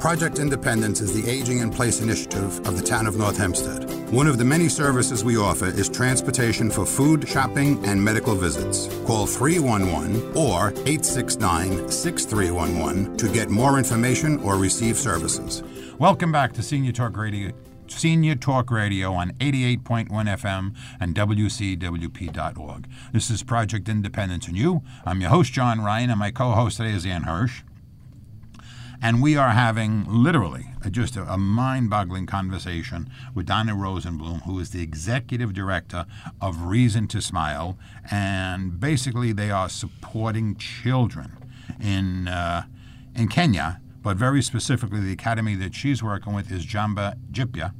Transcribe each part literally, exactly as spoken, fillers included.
Project Independence is the Aging in Place initiative of the town of North Hempstead. One of the many services we offer is transportation for food, shopping, and medical visits. Call three one one or eight six nine, six three one one to get more information or receive services. Welcome back to Senior Talk Radio. Senior Talk Radio on eighty-eight point one F M and W C W P dot org. This is Project Independence and You. I'm your host, John Ryan, and my co-host today is Ann Hirsch. And we are having literally a, just a, a mind-boggling conversation with Donna Rosenblum, who is the executive director of Reason to Smile. And basically they are supporting children in uh, in Kenya, but very specifically the academy that she's working with is Jambo Jipya.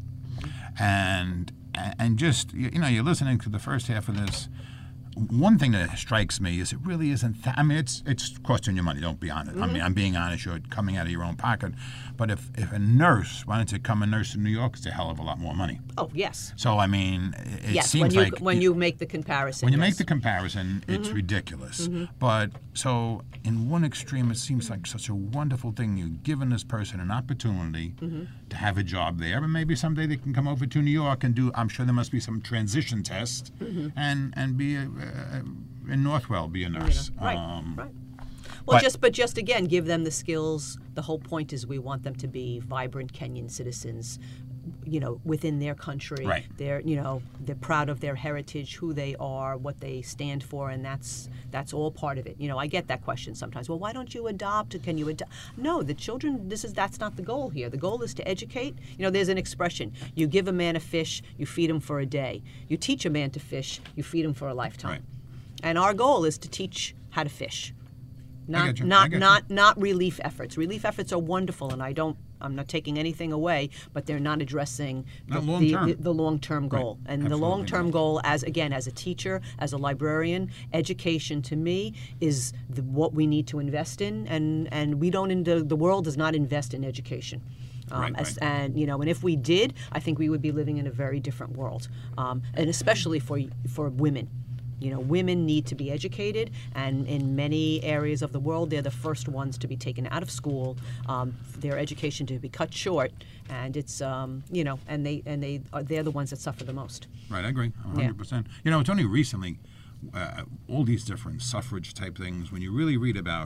And and just, you know, you're listening to the first half of this. One thing that strikes me is it really isn't that. I mean, it's it's costing you money, don't be honest. Mm-hmm. I mean, I'm being honest, you're coming out of your own pocket. But if, if a nurse wanted to come a nurse in New York, it's a hell of a lot more money. Oh, yes. So, I mean, it yes, seems when you, like... when you make the comparison. When you yes. make the comparison, it's mm-hmm. ridiculous. Mm-hmm. But, so, in one extreme, it seems like such a wonderful thing. You've given this person an opportunity mm-hmm. to have a job there. And maybe someday they can come over to New York and do, I'm sure there must be some transition test, mm-hmm. and, and be a... a in Northwell, be a nurse. Yeah, right, um, right. Well, but, just but just again, give them the skills. The whole point is we want them to be vibrant Kenyan citizens, you know, within their country. Right. They're, you know, they're proud of their heritage, who they are, what they stand for, and that's that's all part of it. You know, I get that question sometimes. Well, why don't you adopt? Can you adopt? No, the children. This is that's not the goal here. The goal is to educate. You know, there's an expression: you give a man a fish, you feed him for a day. You teach a man to fish, you feed him for a lifetime. Right. And our goal is to teach how to fish, not you. not not not relief efforts. Relief efforts are wonderful, and I don't. I'm not taking anything away, but they're not addressing not the, long the, term. the, the long-term goal. Right. And Absolutely the long-term not. goal, as again, as a teacher, as a librarian, education to me is the, what we need to invest in, and and we don't. In the, the world does not invest in education. Um, right, as, right. And you know, and if we did, I think we would be living in a very different world, um, and especially for for women. You know, women need to be educated, and in many areas of the world, they're the first ones to be taken out of school, um, their education to be cut short, and it's, um, you know, and they and they are, they're the ones that suffer the most. Right, I agree, one hundred percent. Yeah. You know, it's only recently, uh, all these different suffrage type things, when you really read about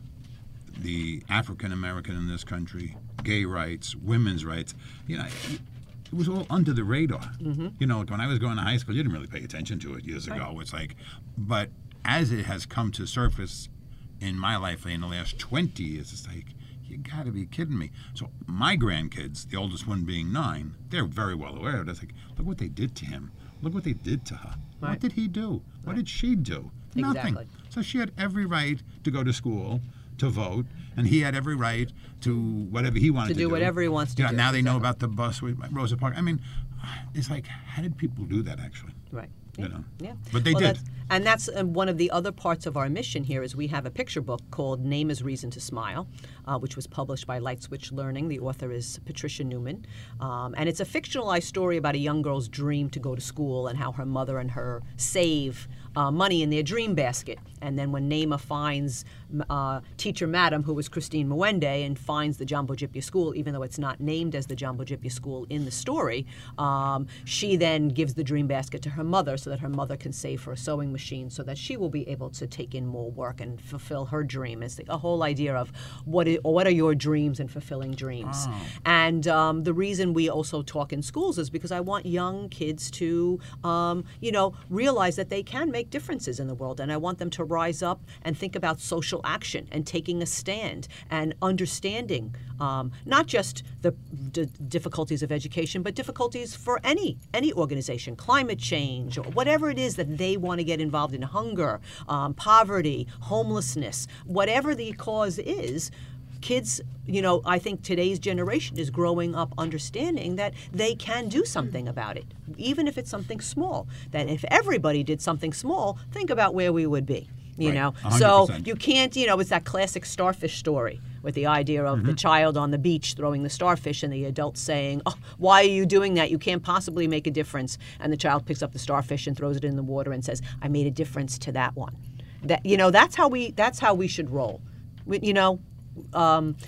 the African American in this country, gay rights, women's rights, you know, it was all under the radar. Mm-hmm. You know, when I was going to high school, you didn't really pay attention to it years ago. Right. It's like, but as it has come to surface in my life in the last twenty years, it's like, you got to be kidding me. So my grandkids, the oldest one being nine, they're very well aware of it. It's like, look what they did to him. Look what they did to her. Right. What did he do? What right. did she do? Exactly. Nothing. So she had every right to go to school, to vote, and he had every right to whatever he wanted to, to do. do whatever he wants to you know, do. Now they exactly. know about the bus with Rosa Parks. I mean, it's like, how did people do that, actually? Right. You Yeah. know? Yeah. But they well, did. That's, and that's um, one of the other parts of our mission here is we have a picture book called Name is Reason to Smile, uh, which was published by Light Switch Learning. The author is Patricia Newman. Um, and it's a fictionalized story about a young girl's dream to go to school and how her mother and her save uh, money in their dream basket. And then when Naima finds uh, teacher Madam, who was Christine Mwende, and finds the Jambo Jipya School, even though it's not named as the Jambo Jipya School in the story, um, she then gives the dream basket to her mother so that her mother can save for a sewing machine so that she will be able to take in more work and fulfill her dream. It's the a whole idea of what is, what are your dreams and fulfilling dreams. Oh. And um, the reason we also talk in schools is because I want young kids to, um, you know, realize that they can make differences in the world, and I want them to rise up and think about social action and taking a stand and understanding um, not just the d- difficulties of education, but difficulties for any any organization, climate change, or whatever it is that they want to get involved in, hunger, um, poverty, homelessness, whatever the cause is. Kids, you know, I think today's generation is growing up understanding that they can do something about it, even if it's something small. That if everybody did something small, think about where we would be. You Right. know, one hundred so percent. you can't, you know, it's that classic starfish story with the idea of Mm-hmm. the child on the beach throwing the starfish and the adult saying, oh, why are you doing that? You can't possibly make a difference. And the child picks up the starfish and throws it in the water and says, I made a difference to that one. That, you know, that's how we, that's how we should roll. We, you know, um,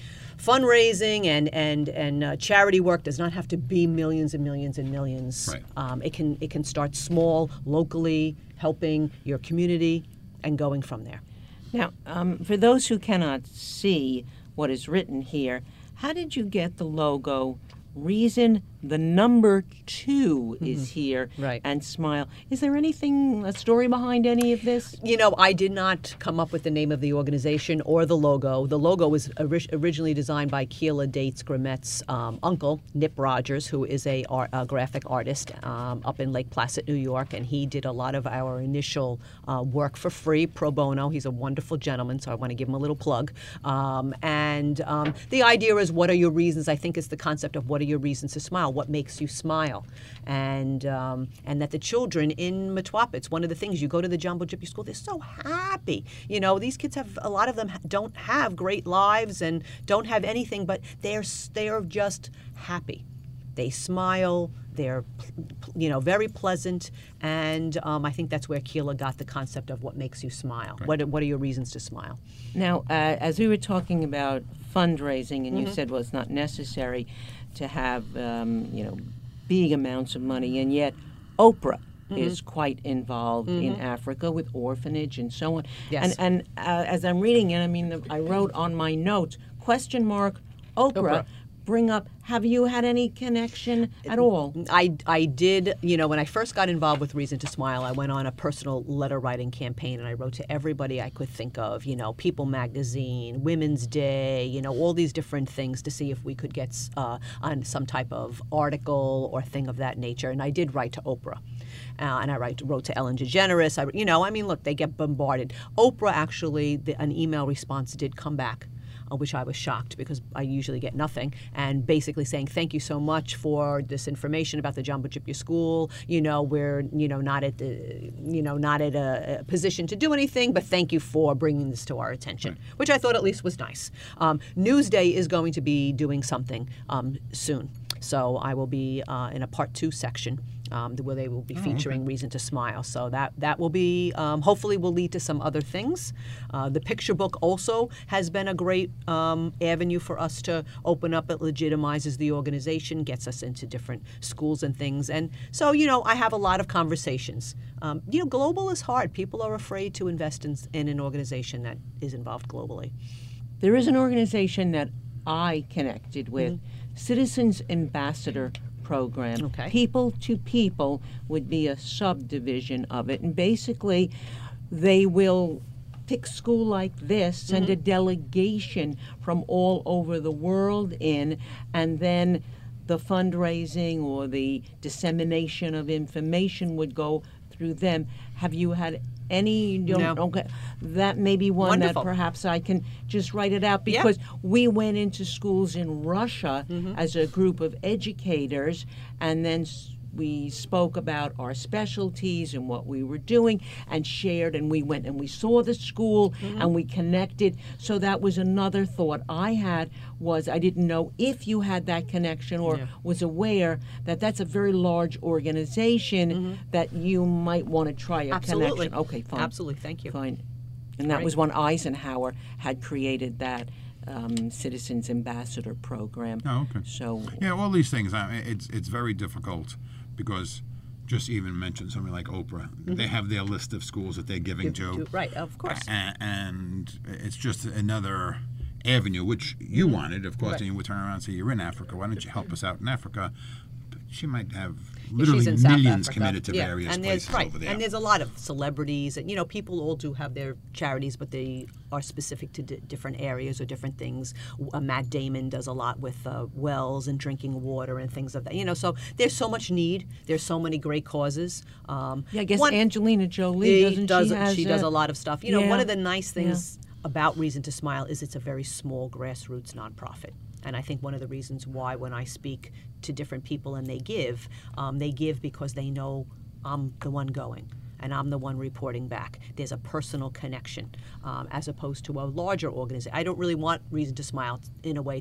fundraising and and and uh, charity work does not have to be millions and millions and millions. Right. Um, it can it can start small, locally, helping your community, and going from there. Now, um, for those who cannot see what is written here, how did you get the logo? Reason the number two mm-hmm. is here, right. and smile. Is there anything, a story behind any of this? You know, I did not come up with the name of the organization or the logo. The logo was ori- originally designed by Keila Dates Grimet's um, uncle, Nip Rogers, who is a, art, a graphic artist um, up in Lake Placid, New York, and he did a lot of our initial uh, work for free, pro bono. He's a wonderful gentleman, so I want to give him a little plug. Um, and um, the idea is, what are your reasons? I think it's the concept of what are your reasons to smile? What makes you smile? And um, and that the children in Mtwapa, it's one of the things, you go to the Jumbo Gypsy School, they're so happy. You know, these kids have, a lot of them don't have great lives and don't have anything, but they're they're just happy. They smile. They're, you know, very pleasant, and um, I think that's where Keila got the concept of what makes you smile. Right. What are, what are your reasons to smile? Now, uh, as we were talking about fundraising, and Mm-hmm. you said, well, it's not necessary to have, um, you know, big amounts of money, and yet Oprah mm-hmm. is quite involved mm-hmm. in Africa with orphanage and so on. Yes. And, and uh, as I'm reading it, I mean, I wrote on my notes, question mark, Oprah. Oprah. Bring up, have you had any connection at all? I, I did, you know, when I first got involved with Reason to Smile, I went on a personal letter writing campaign, and I wrote to everybody I could think of, you know, People Magazine, Women's Day, you know, all these different things to see if we could get uh, on some type of article or thing of that nature. And I did write to Oprah. Uh, and I write, wrote to Ellen DeGeneres. I, you know, I mean, look, they get bombarded. Oprah, actually, the, an email response did come back, uh, which I was shocked because I usually get nothing, and basically saying, thank you so much for this information about the Jumbo Gypsy School. You know, we're, you know, not at the, you know, not at a, a position to do anything, but thank you for bringing this to our attention, right. Which I thought at least was nice. Um, Newsday is going to be doing something um, soon. So I will be uh, in a part two section um, where they will be featuring oh, okay. Reason to Smile. So that that will be, um, hopefully will lead to some other things. Uh, the picture book also has been a great um, avenue for us to open up. It legitimizes the organization, gets us into different schools and things. And so, you know, I have a lot of conversations. Um, you know, global is hard. People are afraid to invest in, in an organization that is involved globally. There is an organization that I connected with, mm-hmm. Citizens Ambassador Program. Okay. People to People would be a subdivision of it. And basically, they will pick school like this, send mm-hmm. a delegation from all over the world in, and then the fundraising or the dissemination of information would go through them. Have you had any? You don't, no. Okay, that may be one Wonderful. that perhaps I can just write it out, because yeah. we went into schools in Russia mm-hmm. as a group of educators, and then we spoke about our specialties and what we were doing and shared, and we went and we saw the school mm-hmm. and we connected. So that was another thought I had, was I didn't know if you had that connection or yeah. was aware that that's a very large organization mm-hmm. that you might want to try a Absolutely. connection. Okay, fine. Absolutely, thank you. Fine. And that Great. was when Eisenhower had created that um, Citizens Ambassador Program. Oh, okay. So yeah, all these things. I mean, it's it's very difficult. Because just even mention something like Oprah, mm-hmm. they have their list of schools that they're giving to. Right, of course. And, and it's just another avenue, which you wanted, of course, right. and you would turn around and say, you're in Africa, why don't you help us out in Africa? But she might have literally millions committed to yeah. various and places right. over there. And there's a lot of celebrities, and you know, people all do have their charities, but they are specific to d- different areas or different things. Uh, Matt Damon does a lot with uh, wells and drinking water and things of that. You know, so there's so much need. There's so many great causes. Um, yeah, I guess one, Angelina Jolie doesn't does, she? Has she a, does a lot of stuff. You know, yeah, one of the nice things yeah. about Reason to Smile is it's a very small grassroots nonprofit. And I think one of the reasons why when I speak to different people and they give, um, they give because they know I'm the one going and I'm the one reporting back. There's a personal connection um, as opposed to a larger organization. I don't really want Reason to Smile in a way to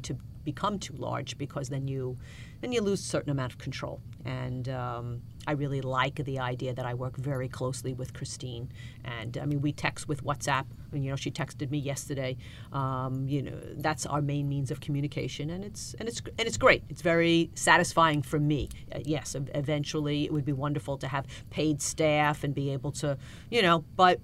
become too large, because then you then you lose a certain amount of control. And um, I really like the idea that I work very closely with Christine. And I mean, we text with WhatsApp. And, you know, she texted me yesterday. Um, you know, that's our main means of communication, and it's and it's and it's great. It's very satisfying for me. Uh, yes, ev- eventually it would be wonderful to have paid staff and be able to, you know, but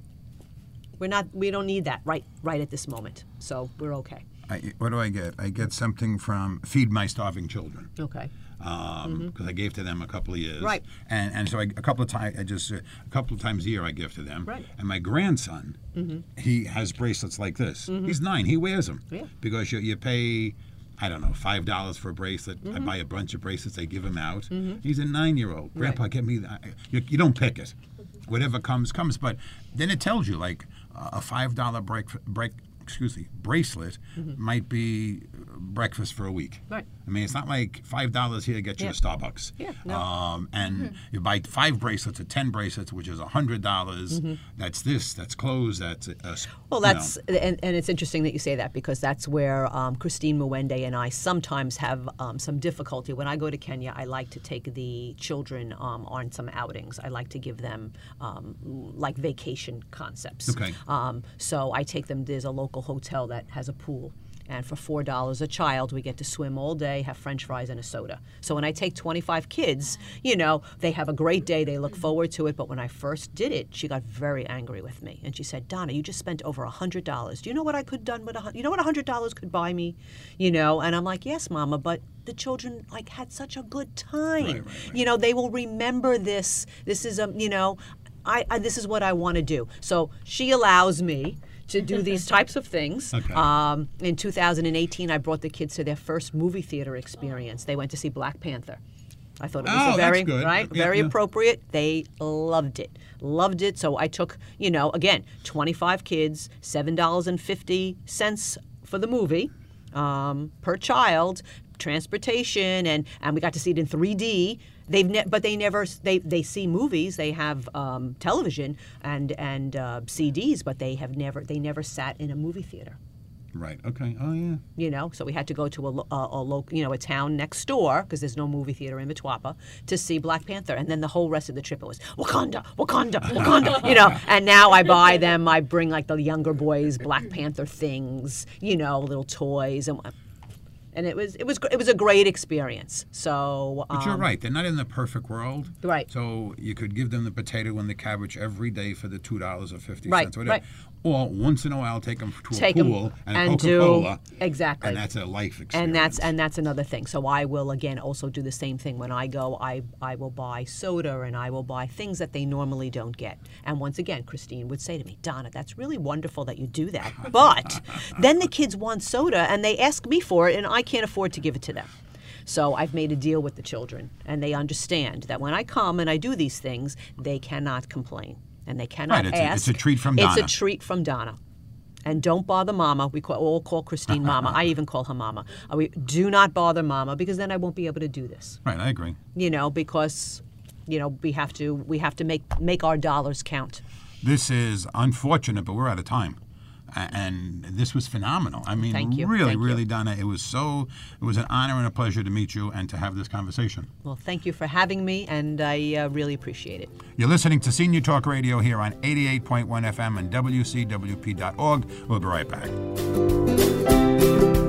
we're not. We don't need that right right at this moment. So we're okay. I, what do I get? I get something from Feed My Starving Children. Okay. Because um, mm-hmm. I gave to them a couple of years, right? And and so I, a couple of times, I just uh, a couple of times a year I give to them, right? And my grandson, mm-hmm. he has bracelets like this. Mm-hmm. He's nine. He wears them, yeah. Because you you pay, I don't know, five dollars for a bracelet. Mm-hmm. I buy a bunch of bracelets. They give them out. Mm-hmm. He's a nine-year-old. Grandpa, right. Get me. I, you, you don't pick it. Whatever comes comes. But then it tells you like uh, a five dollar break break. excuse me, bracelet mm-hmm. might be breakfast for a week. Right. I mean, it's not like five dollars here gets you yeah. a Starbucks. Yeah. No. Um, and mm-hmm. you buy five bracelets or ten bracelets, which is a hundred dollars. Mm-hmm. That's this. That's clothes. That's a, a, well. That's and, and it's interesting that you say that, because that's where um, Christine Mwende and I sometimes have um, some difficulty. When I go to Kenya, I like to take the children um, on some outings. I like to give them um, like vacation concepts. Okay. Um, so I take them. There's a local hotel that has a pool, and for four dollars a child we get to swim all day, have French fries and a soda. So when I take twenty-five kids, you know, they have a great day, they look forward to it. But when I first did it, she got very angry with me, and she said, Donna, you just spent over a hundred dollars. Do you know what I could have done with a you know what a hundred dollars could buy me? You know, and I'm like, yes, Mama, but the children like had such a good time. Right, right, right. You know, they will remember this. This is a you know, I, I this is what I want to do. So she allows me to do these types of things. Okay. Um, in two thousand eighteen, I brought the kids to their first movie theater experience. They went to see Black Panther. I thought it was Oh, a very that's good. right, Yeah, very yeah. appropriate. They loved it, loved it. So I took, you know, again, twenty-five kids, seven dollars and fifty cents for the movie um, per child, transportation, and and we got to see it in three D. They've ne- but they never they, they see movies. They have um, television and and uh, C Ds, but they have never they never sat in a movie theater. Right. Okay. Oh yeah. You know, so we had to go to a, lo- a, a local, you know, a town next door, because there's no movie theater in Mtwapa, to see Black Panther. And then the whole rest of the trip it was Wakanda, Wakanda, Wakanda. You know, and now I buy them. I bring like the younger boys Black Panther things, you know, little toys, and and it was it was it was a great experience. So, um, But you're right. They're not in the perfect world. Right. So you could give them the potato and the cabbage every day for the two dollars or fifty Right, cents, whatever. right. Or once in a while, take them to Take a 'em pool and, and a do- Coca-Cola. exactly. And that's a life experience. And that's and that's another thing. So I will again also do the same thing when I go. I I will buy soda, and I will buy things that they normally don't get. And once again, Christine would say to me, Donna, that's really wonderful that you do that. But then the kids want soda and they ask me for it, and I can't afford to give it to them. So I've made a deal with the children, and they understand that when I come and I do these things, they cannot complain. And they cannot Right, it's a- ask. it's a treat from It's Donna. a treat from Donna. And don't bother Mama. We call, all call Christine Mama. I even call her Mama. Uh, We do not bother Mama, because then I won't be able to do this. Right. I agree. You know, because you know we have to we have to make make our dollars count. This is unfortunate, but we're out of time. A- And this was phenomenal. I mean, Thank you. really, Thank you. really, Donna, it was so, it was an honor and a pleasure to meet you and to have this conversation. Well, thank you for having me, and I uh, really appreciate it. You're listening to Senior Talk Radio here on eighty-eight point one F M and W C W P dot org. We'll be right back.